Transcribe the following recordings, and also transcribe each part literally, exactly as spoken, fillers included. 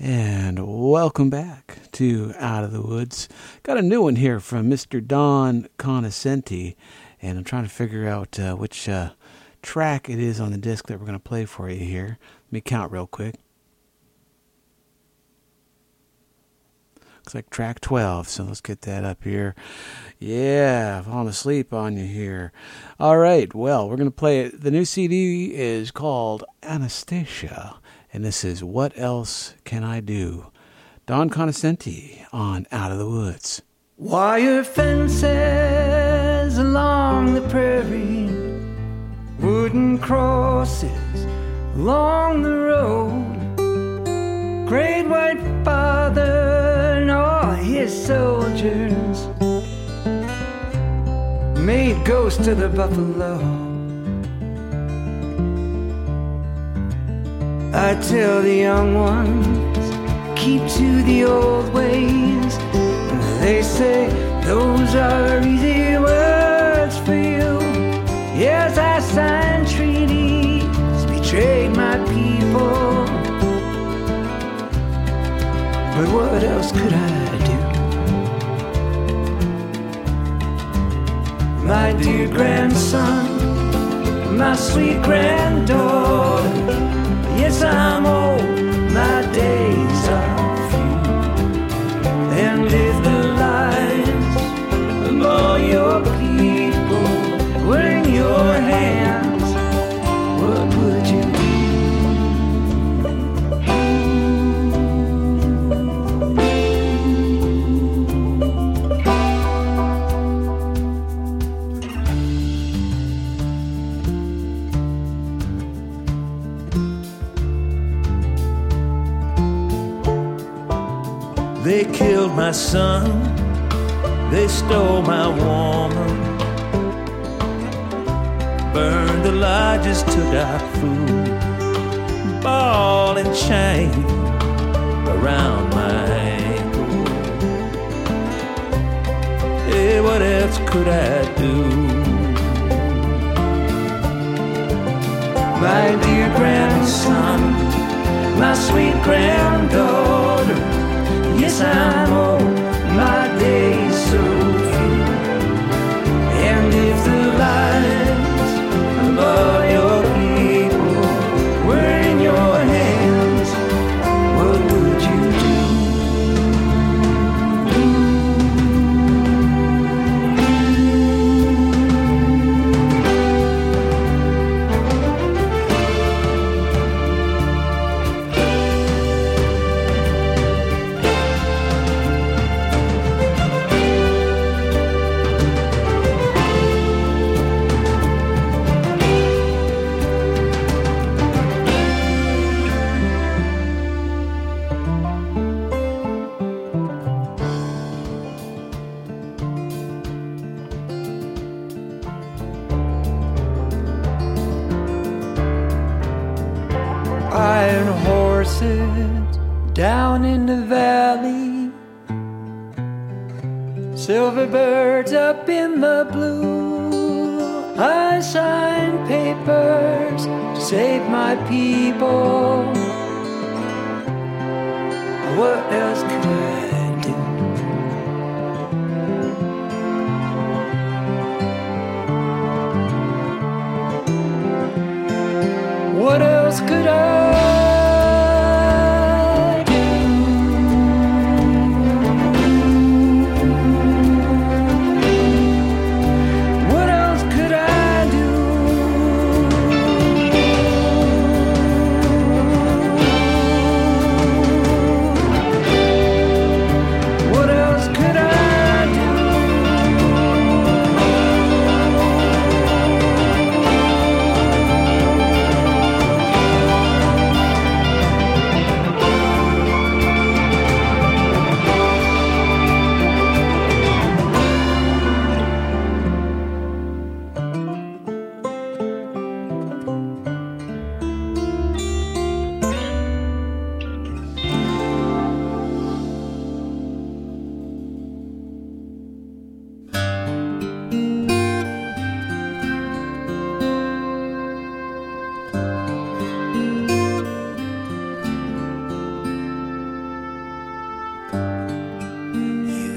And welcome back to Out of the Woods. Got a new one here from Mister Don Conoscenti, and I'm trying to figure out uh, which uh, track it is on the disc that we're going to play for you here. Let me count real quick. Looks like track twelve, so let's get that up here. Yeah, falling asleep on you here. All right, well, we're going to play it. The new C D is called Anastasia, and this is What Else Can I Do? Don Conoscenti on Out of the Woods. Wire fences along the prairie, wooden crosses along the road, great white father and all his soldiers made ghosts of the buffalo. I tell the young ones, keep to the old ways. They say those are easy words for you. Yes, I signed treaties, betrayed my people, but what else could I do? My dear grandson, my sweet granddaughter, yes, I'm old, my days are few. And if the lives of all your people were in your hands, what would you do? They killed my son, they stole my woman, burned the lodges, took our food, ball and chain around my ankle. Hey, what else could I do? My dear grandson, my sweet granddaughter, yes, I'm old, my days so few. And if the lives of all your people were in your hands, what would you iron horses down in the valley, silver birds up in the blue. I signed papers to save my people. What else could I do? What else could I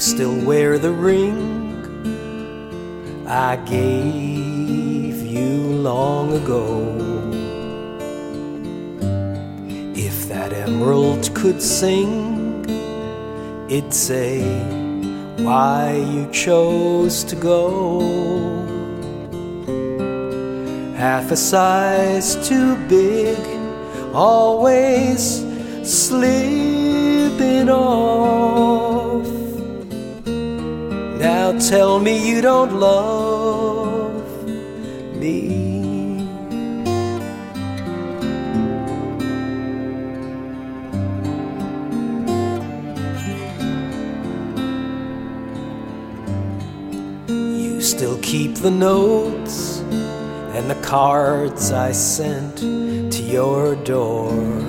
still wear the ring I gave you long ago. If that emerald could sing, it'd say why you chose to go. Half a size too big, always slipping off. Now tell me you don't love me. You still keep the notes and the cards I sent to your door.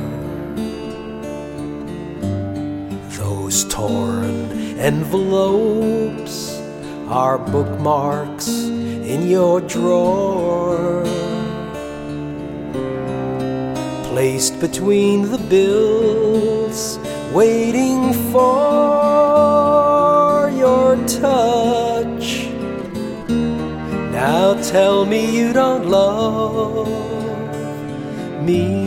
Those torn envelopes are bookmarks in your drawer, placed between the bills, waiting for your touch. Now tell me you don't love me.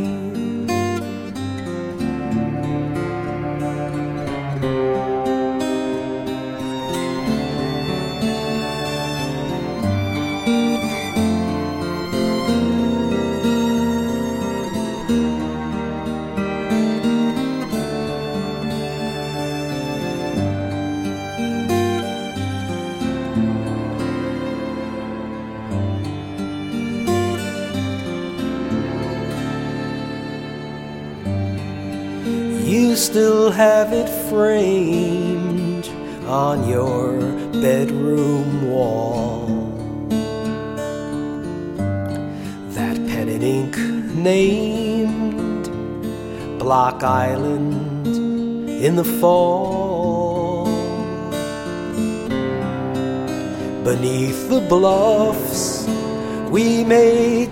You still have it framed on your bedroom wall, that pen and ink named Block Island in the fall. Beneath the bluffs we made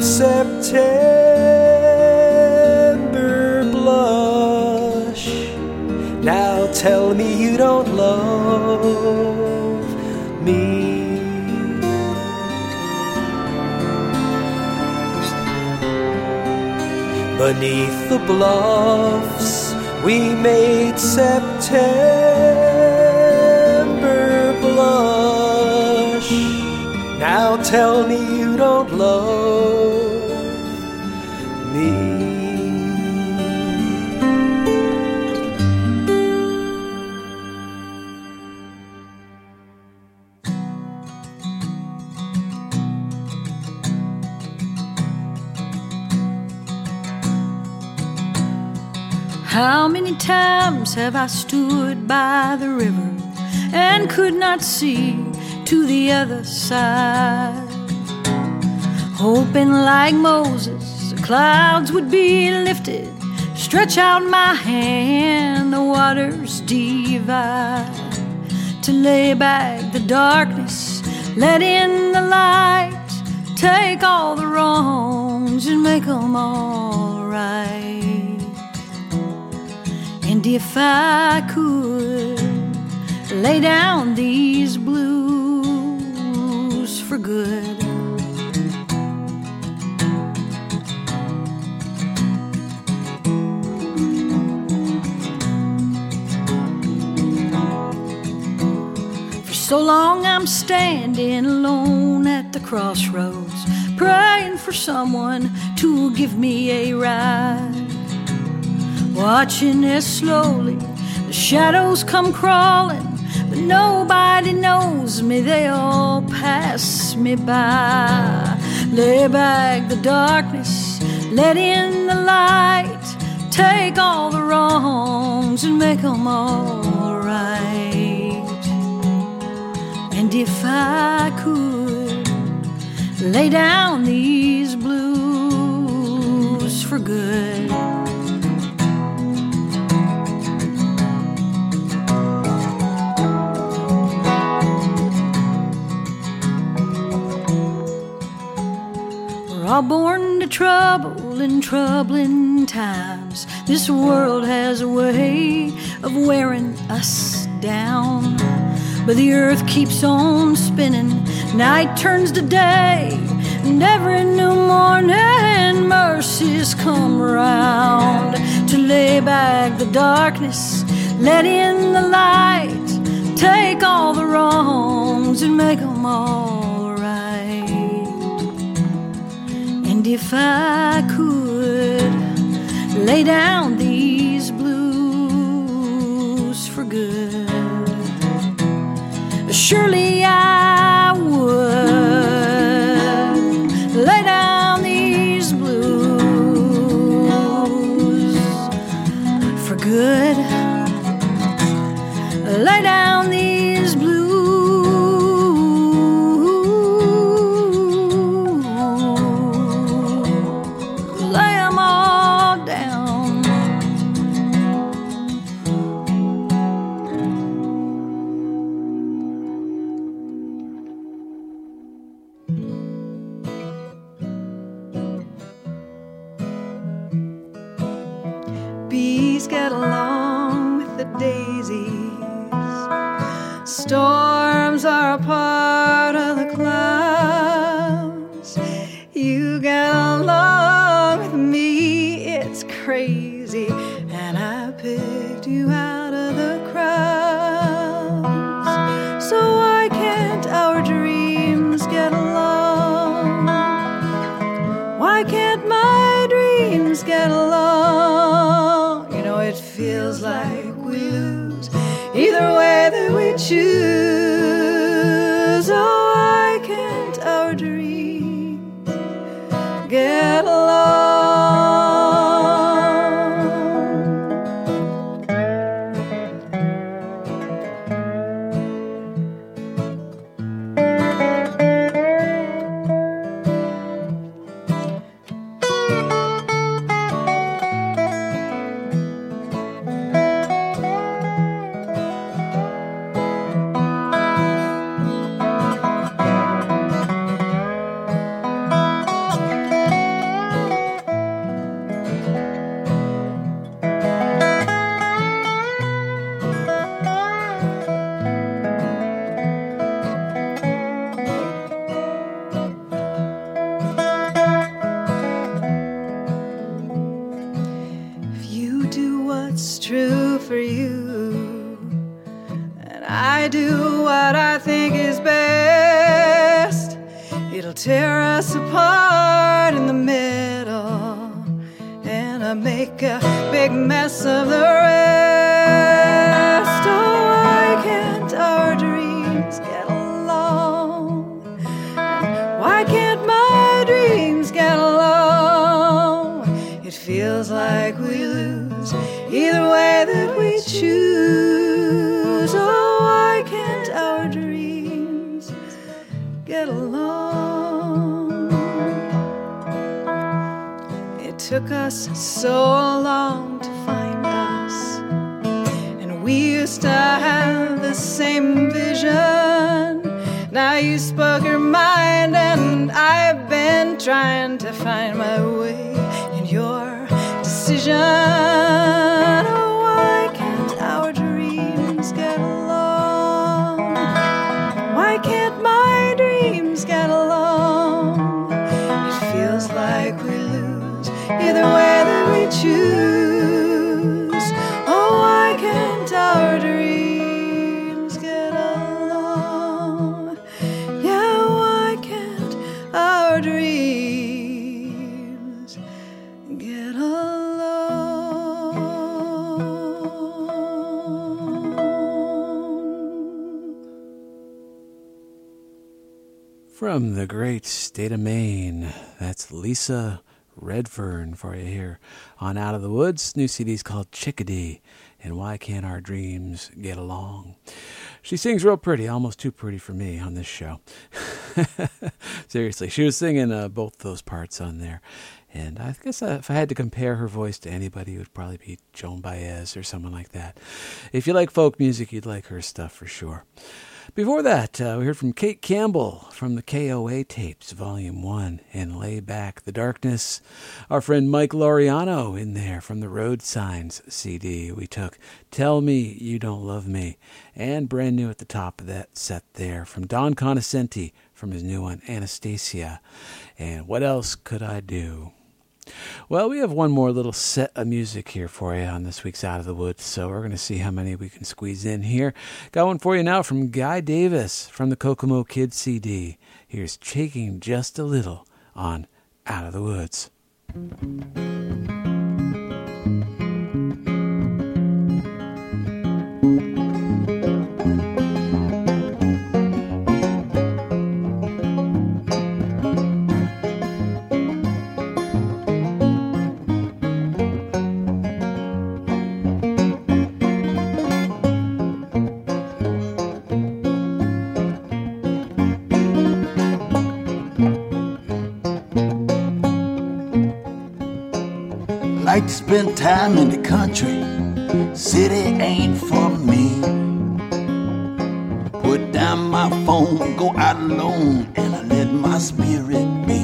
September blush. Now tell me you don't love me. Beneath the bluffs we made September blush. Now tell me you don't love me. How many times have I stood by the river and could not see to the other side, hoping like Moses the clouds would be lifted, stretch out my hand, the waters divide, to lay back the darkness, let in the light, take all the wrongs and make them all right. And if I could lay down these blues for good, for so long I'm standing alone at the crossroads, praying for someone to give me a ride, watching as slowly the shadows come crawling, but nobody knows me, they all pass me by. Lay back the darkness, let in the light, take all the wrongs and make them all right. And if I could lay down these blues for good, all born to trouble in troubling times. This world has a way of wearing us down. But the earth keeps on spinning, night turns to day, and every new morning mercies come around to lay back the darkness, let in the light, take all the wrongs and make them all right. And if I could lay down these blues for good, surely I would lay down these blues for good. Lay down these blues, lay 'em all down. Bees get along with the daisies. Storms are a part of the clouds. You get along with me, it's crazy. And I picked you out of the crowds. So why can't our dreams get along? Why can't my dreams get along? You know, it feels like we lose either way that we choose. Oh, why can't our dreams get along? Tear us apart in the middle, and I make a big mess of the rest. Oh, why can't our dreams get along? Why can't my dreams get along? It feels like we lose either way that we choose. Oh, why can't our dreams get along? It took us so long to find us, and we used to have the same vision. Now you spoke your mind, and I've been trying to find my way in your decision. Oh, why can't our dreams get along? Why can't my dreams get along? It feels like we lose either way that we choose. Oh, why can't our dreams get along? Yeah, why can't our dreams get along? From the great state of Maine, that's Lisa Redfern for you here on Out of the Woods. New C D's called Chickadee, and Why Can't Our Dreams Get Along? She sings real pretty, almost too pretty for me on this show. Seriously, she was singing uh, both those parts on there. And I guess uh, if I had to compare her voice to anybody, it would probably be Joan Baez or someone like that. If you like folk music, you'd like her stuff for sure. Before that, uh, we heard from Kate Campbell from the K O A tapes, Volume one, and Lay Back the Darkness. Our friend Mike Laureano in there from the Road Signs C D. We took Tell Me You Don't Love Me, and brand new at the top of that set there from Don Conoscenti from his new one, Anastasia. And What Else Could I Do? Well, we have one more little set of music here for you on this week's Out of the Woods, so we're going to see how many we can squeeze in here. Got one for you now from Guy Davis from the Kokomo Kids C D. Here's Shaking Just a Little on Out of the Woods. Like to spend time in the country, city ain't for me. Put down my phone, go out alone, and I let my spirit be.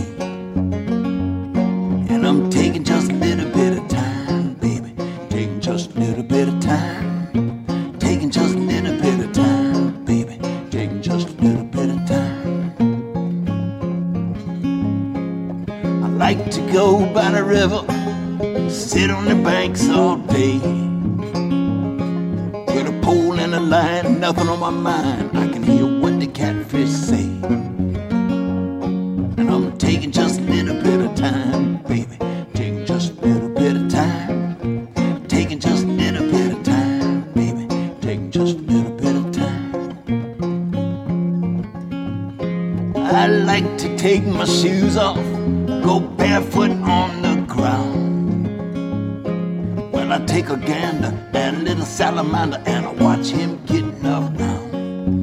And I'm taking just a little bit of time, baby, taking just a little bit of time, taking just a little bit of time, baby, taking just a little bit of time. I like to go by the river, sit on the banks all day, with a pole and a line, nothing on my mind. I can hear what the catfish say, and I'm taking just a little bit of time, baby, taking just a little bit of time, taking just a little bit of time, baby, taking just a little bit of time. I like to take my shoes off, go barefoot on the ground. I take a gander at a little salamander and I watch him getting around.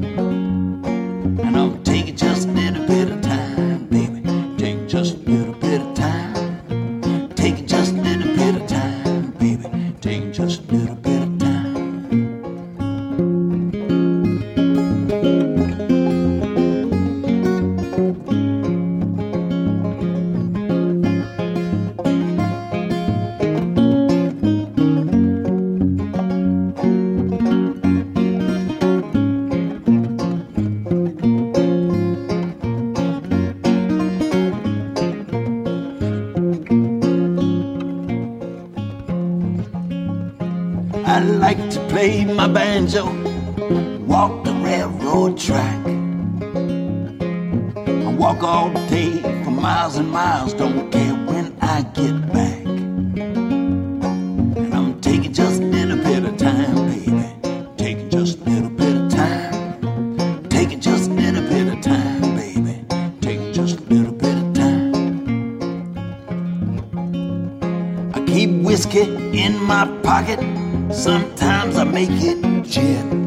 And I'm taking just a little bit of time, baby, taking just a little bit of time, taking just a little bit of time, baby, taking just a little bit of time. I like to play my banjo, walk the railroad track. I walk all day for miles and miles, don't care when I get back. And I'm taking just a little bit of time, baby, taking just a little bit of time, taking just a little bit of time, baby, taking just a little bit of time. I keep whiskey in my pocket, sometimes I make it gin.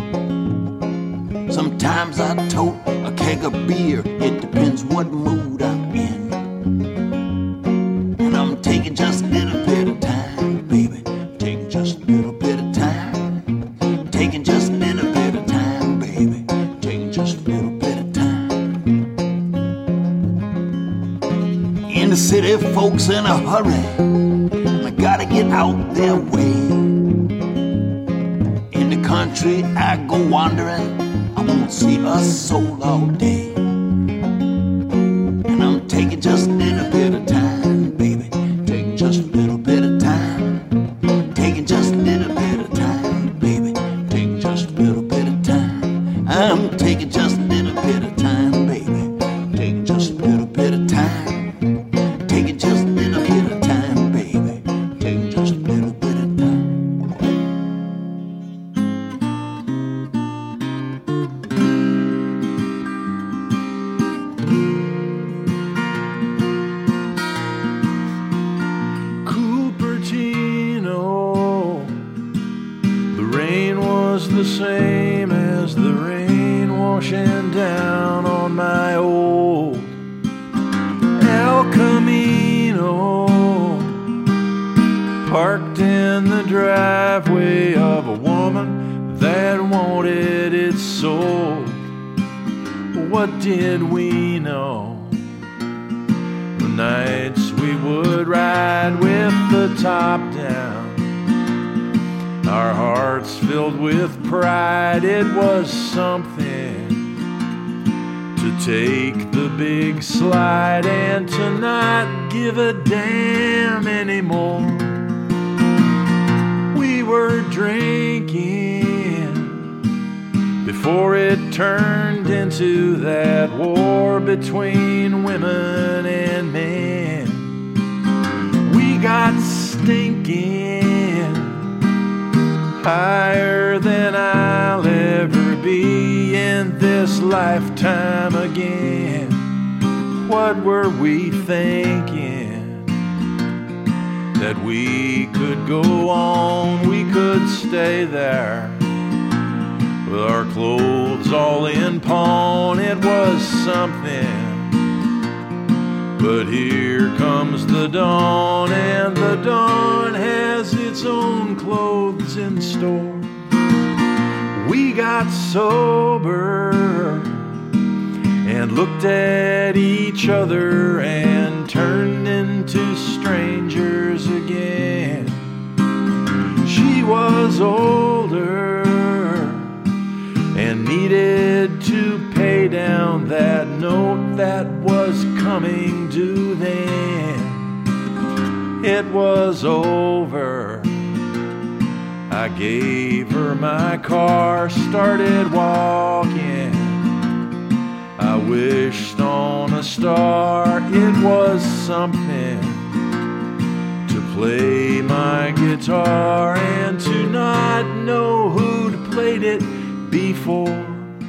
Sometimes I tote a keg of beer, it depends what mood I'm in. And I'm taking just a little bit of time, baby, taking just a little bit of time, taking just a little bit of time, baby, taking just a little bit of time. In the city, folks in a hurry, I gotta get out their way. Country, I go wandering, I won't see a soul all day. And I'm taking just a little bit of time, baby, taking just a little bit of time, taking just a little bit of time, baby, taking just a little bit of time. I'm taking just a little bit of time, baby, taking just a little bit of time, taking just a little bit of time, baby, taking just a little bit of time. The same as the rain washing down on my old El Camino, parked in the driveway of a woman that wanted it sold. what did we know? The nights we would ride with the top down, our hearts filled with pride. It was something to take the big slide and to not give a damn anymore. We were drinking before it turned into that war between women and men. We got stinking higher than I'll ever be in this lifetime again. What were we thinking? That we could go on, we could stay there with our clothes all in pawn. It was something. But here comes the dawn, and the dawn has its own clothes in store. We got sober and looked at each other and turned into strangers again. She was older and needed to pay down that note that was coming due then. It was over. I gave her my car, started walking. I wished on a star. It was something to play my guitar and to not know who'd played it before.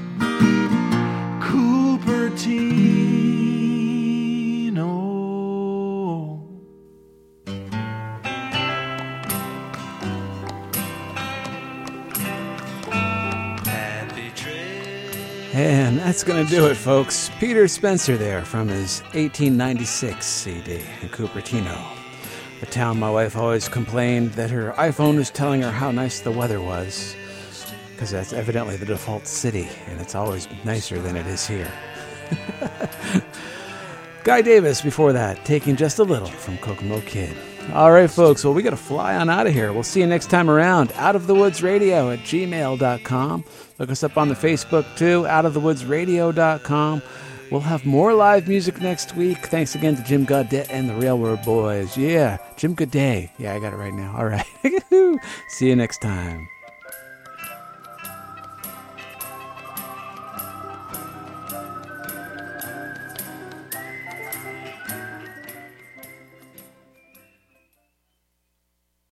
Cupertino. And that's going to do it, folks. Peter Spencer there from his eighteen ninety-six C D in Cupertino, the town my wife always complained that her iPhone was telling her how nice the weather was, because that's evidently the default city, and it's always nicer than it is here. Guy Davis before that, Taking Just a Little from Kokomo Kid. All right, folks, well, we got to fly on out of here. We'll see you next time around. Out of the Woods Radio at gmail dot com. Look us up on the Facebook, too, out of the woods radio dot com. We'll have more live music next week. Thanks again to Jim Gaudette and the Railroad Boys. Yeah, Jim Godet. Yeah, I got it right now. All right. See you next time.